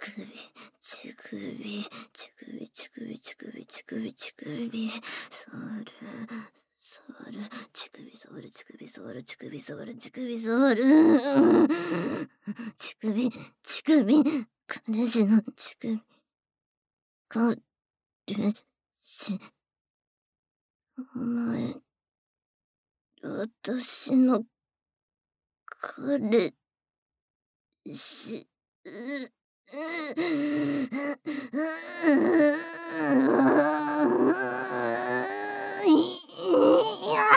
お前、私の彼氏、いや、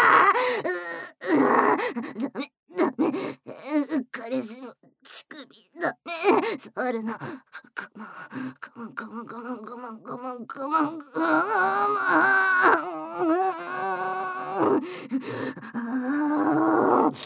ダメ、ダメ、彼氏の乳首ダメ、触るな、我慢、我慢、我慢、我慢、我慢、我慢、我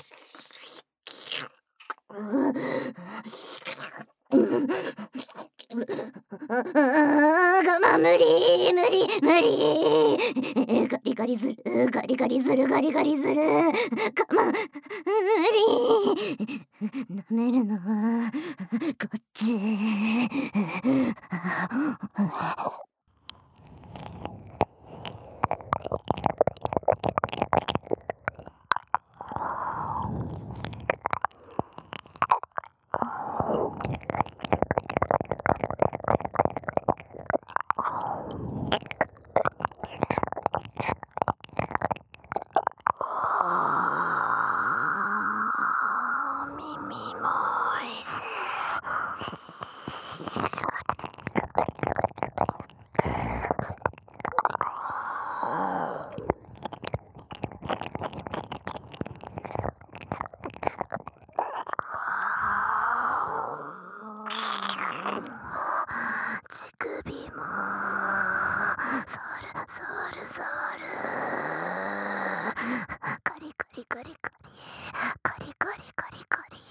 慢、無理、無理、無理。ガリガリする、ガリガリする、ガリガリする。我慢、無理。舐めるのは、こっち。耳もおいしい。乳首も触る触る触る、カリカリカリカリカリカリカリカリ。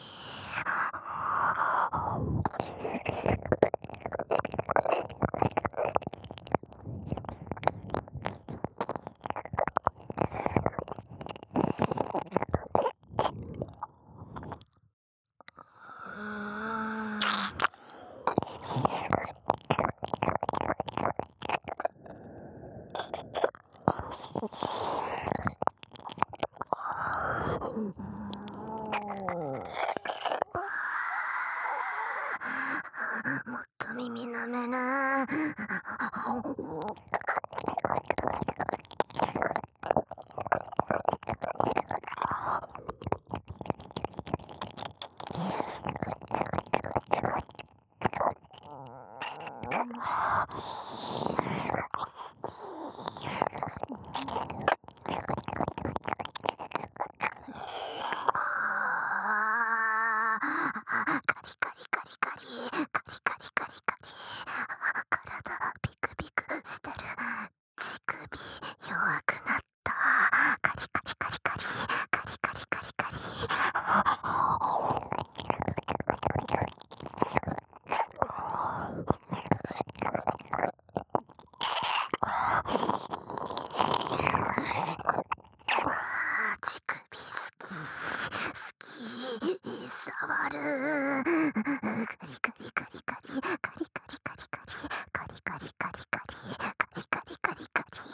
もっと耳舐めな。カリカリカリカリカリカリカリカリ、体ビクビクしてる。乳首弱くなった。カリカリカリカリカリカリカリカリ。乳首好き好き、触る。カリカリカリカリカリカリカリカリカリカリカリカリカリカリカリカリ。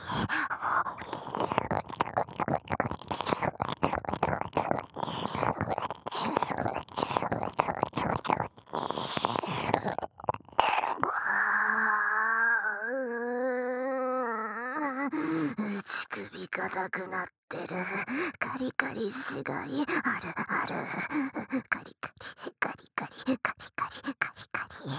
乳首硬くなってる。カリカリしがいあるある。カリカリカリカリカリカリカリカリ。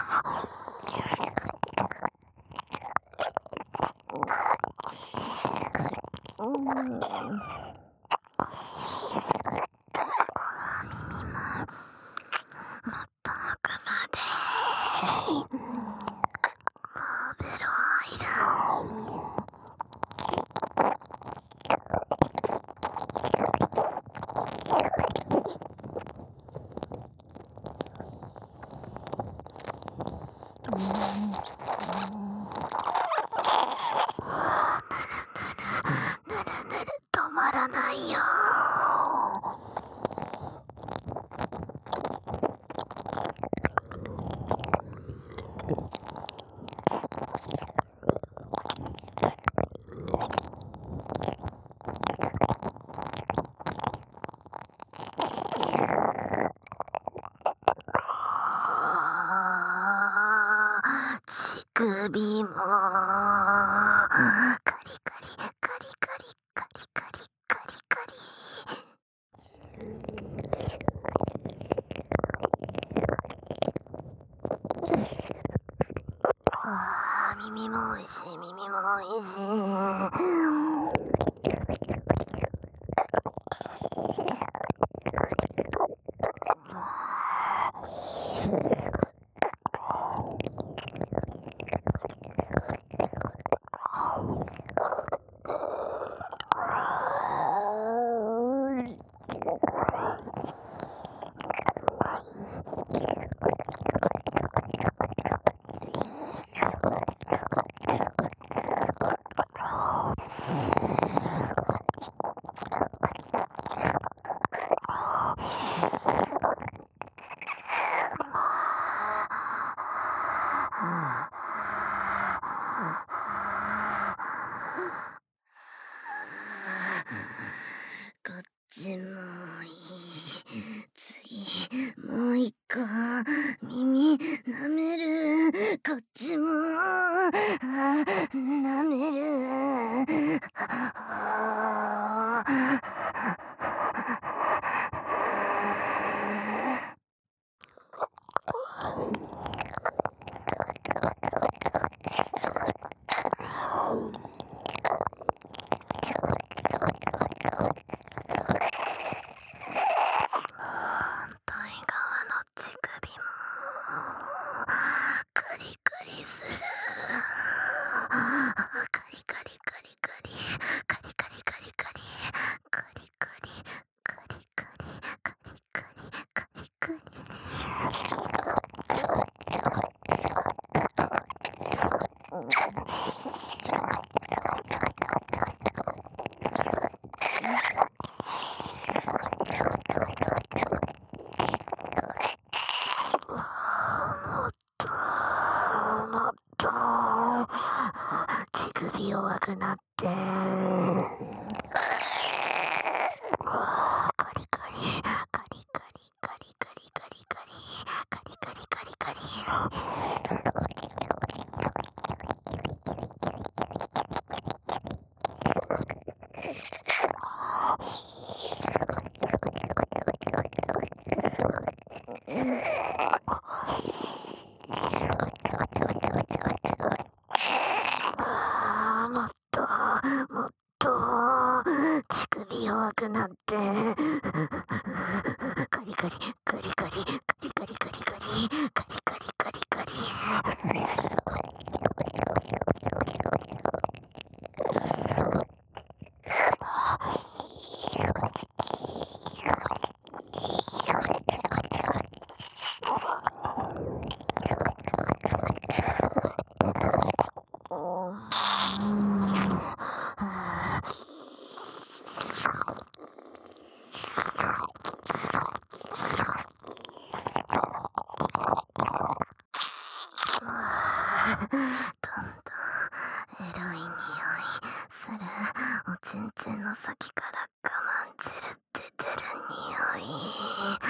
耳ももっと奥まで。ベロ入る。止まらないよ。 首もカリカリカリカリカリカリカリカリ。耳もおいしい、耳もおいしい。こっちもいい。次、もう一個、耳舐める。こっちも、舐める。反対側の乳首もカリカリする。カリカリカリカリカリカリカリカリカリカリカリカリカリカリカリ乳首弱くなって、カリカリカリカリカリカリカリカリカリカリカリカリ。もっともっと乳首弱くなって、カリカリカリカリカリカリカリカリカリカリカリカリ。どんどんエロい匂いする。おちんちんの先から我慢汁出てる匂い。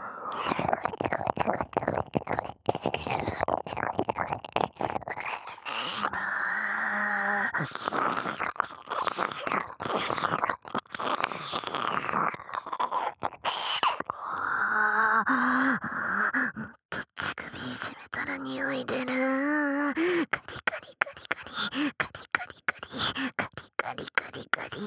もっと乳首いじめたら匂い出る。カリカリカリカリカリカリカリカリカリカリカリ。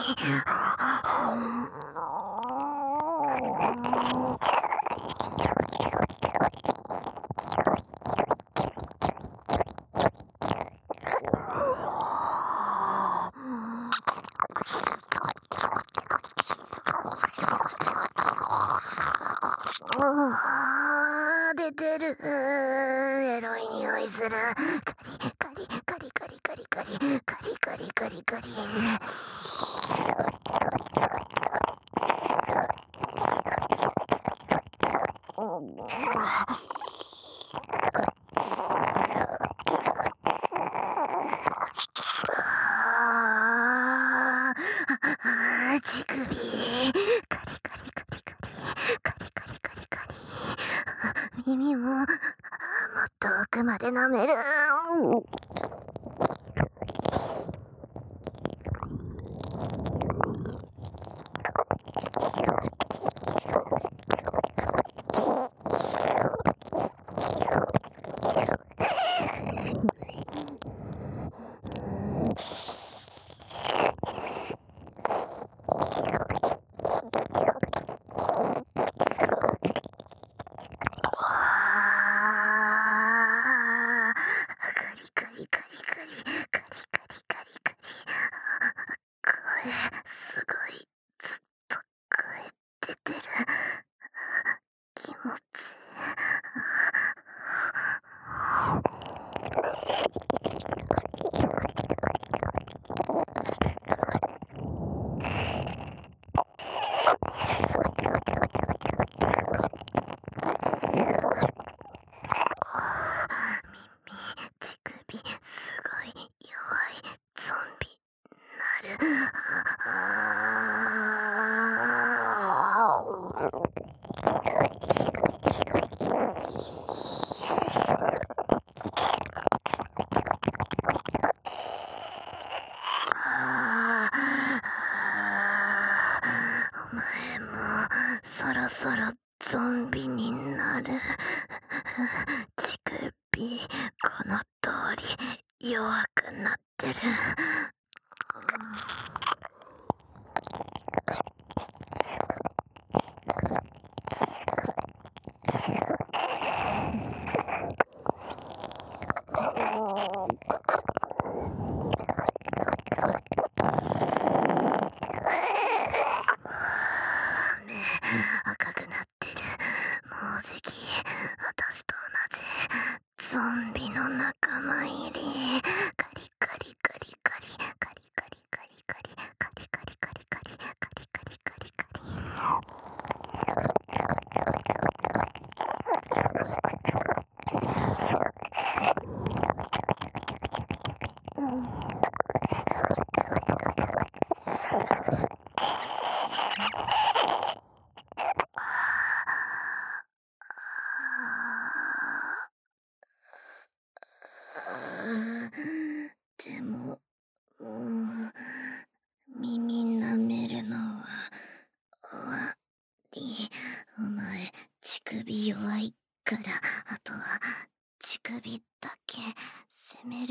出てる。エロい匂いする。カリカリカリカリカリカリカリカリカリカリ。乳首カリカリカリカリカリカリカリカリ。耳ももっと奥まで舐める。 ビになる。乳首、この通り弱くなってる。目赤くなってる。もうじき私と同じゾンビの仲間入り。カリカリカリカリカリカリカリカリカリカリカリカリカリカリカリカリ。でも、もう耳舐めるのは終わり。お前乳首弱いから、あとは乳首だけ攻める。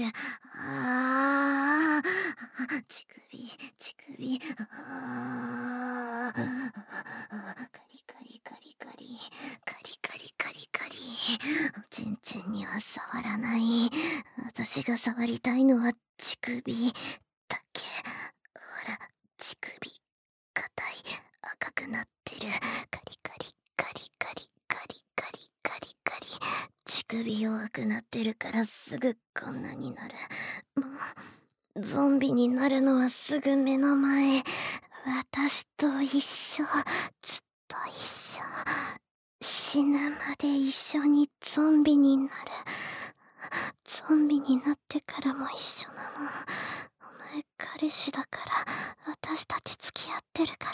乳首乳首、カリカリカリカリカリカリカリカリ。おちんちんには触らない。私が触りたいのは乳首だけ。ほら、乳首硬い、赤くなってる。カリカリカリカリカリカリカリカリ。乳首弱くなってるからすぐこんなになる。もうゾンビになるのはすぐ目の前。私と一緒、ずっと一緒。死ぬまで一緒にゾンビになる。ゾンビになってからも一緒なの。お前彼氏だから、私たち付き合ってるから、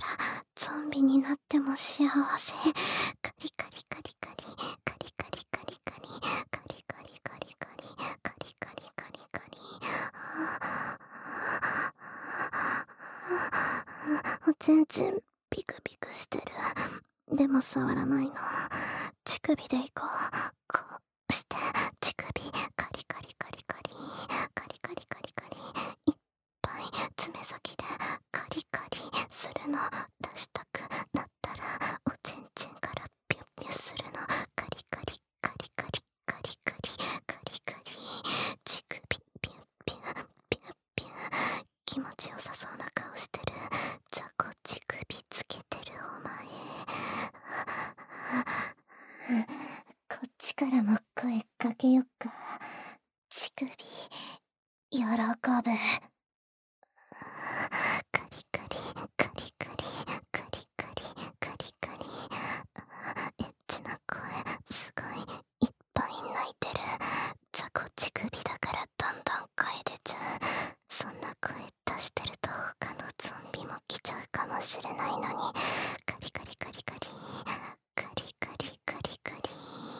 ゾンビになっても幸せ。カリカリカリカリカリカリカリカリカリカリカリカリカリカリカリカリ。おちんちんビクビクしてる。でも触らないの。乳首で行こう。こうして乳首カリカリカリカリカリカリカリカリ。いっぱい爪先でカリカリするの。出したくなったらおちんちんからピュッピュするの。カリカリカリカリカリカリカリカリ。乳首ピュッピュピュッピュ。気持ちよさそうな顔してる。雑魚乳首つけてるお前。こっちからも声かけよっか。乳首喜ぶ。カリカリカリカリカリカリカリカリ。エッチな声すごいいっぱい泣いてる。雑魚乳首だからどんどん声出ちゃう。そんな声出してると他のゾンビも来ちゃうかもしれないのに。カリカリカリカリカリカリカリカリ。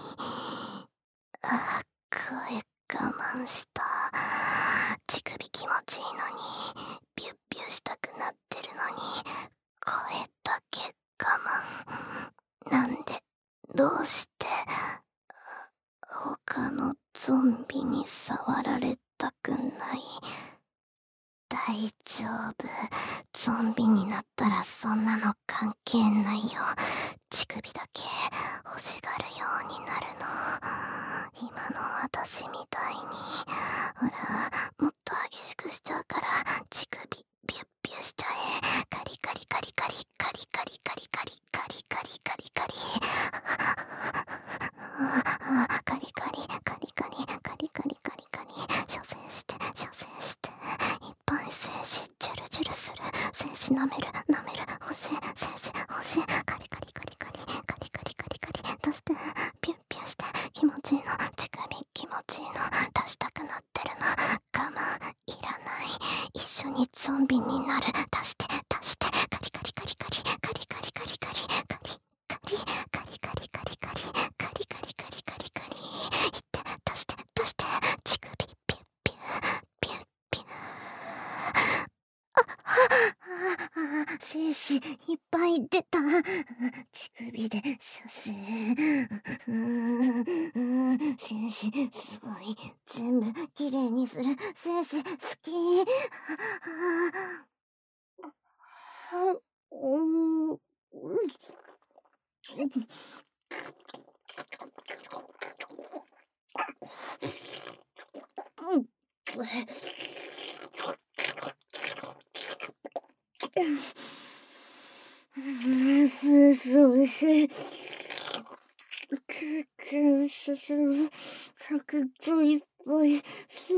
声我慢した。乳首気持ちいいのに、ビュッビュしたくなってるのに、声だけ我慢。なんで、どうして、他のゾンビに触られたくない。大丈夫。ゾンビになったらそんなの関係ないよ。乳首だけ欲しがるようになるの。今の私みたいに。ほら、もっと激しくしちゃうから、乳首ビュッビュしちゃえ。カリカリカリカリカリカリカリカリカリカリカリカリ。カリカリカリカリカリカリカリカリ。射精して射精して。いっぱい精子ジュルジュルする。精子舐める舐める。欲しい精子欲しい。カリカリカリカリカリカリカリカリ。出してピュッピュして気持ちいいの。乳首気持ちいいの。出したくなってるの。我慢いらない。一緒にゾンビになる。出して出してカリカリカリカリカリカリカリカリカリカリカリカリカリカリカリカリカリカリカリ。いって出して出して乳首ピュッピュピュッピュ。精子いっぱい出た。乳首指でさせ。精子、すごい。全部きれいにする。精子、好き。うん。おいしい。すする。酒といっぱいす。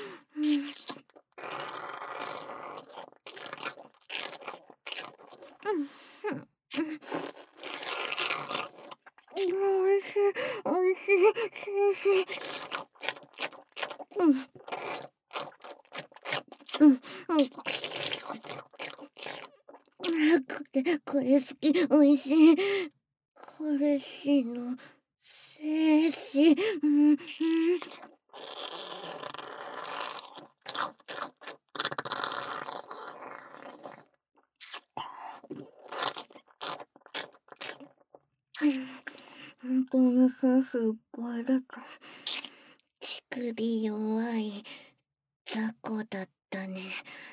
おいしい。おいしい。うん。うん。うん。これ好き。おいしい。彼氏の精子。うん。うん。本当にセンスいっぱいだと。乳首弱い雑魚だったね。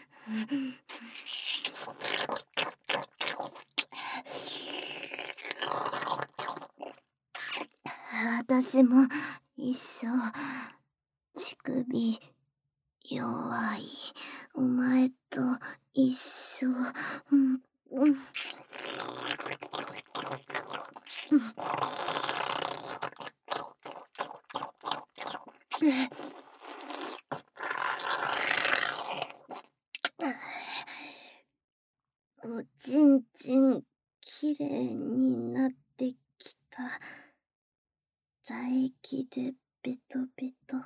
私も一緒。乳首弱い。お前と一緒。うん。うん。おちんちんきれいになってきた。唾液でベトベト。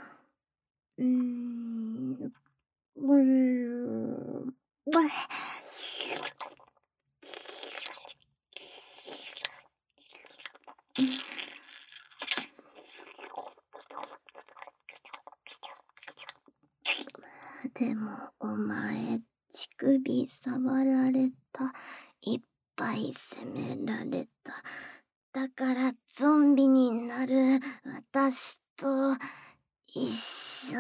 でもお前、乳首触られた。いっぱい責められた。だからゾンビになる。私と一緒。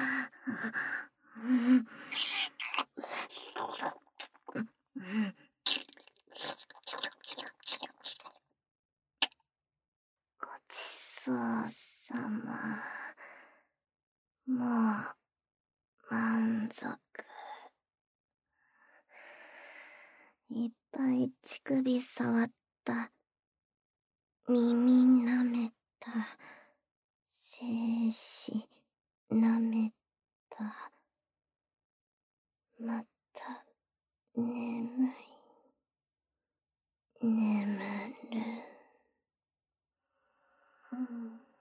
ごちそうさま。もう満足。いっぱい乳首触った。耳舐めた。精子舐めた。また眠い。眠る。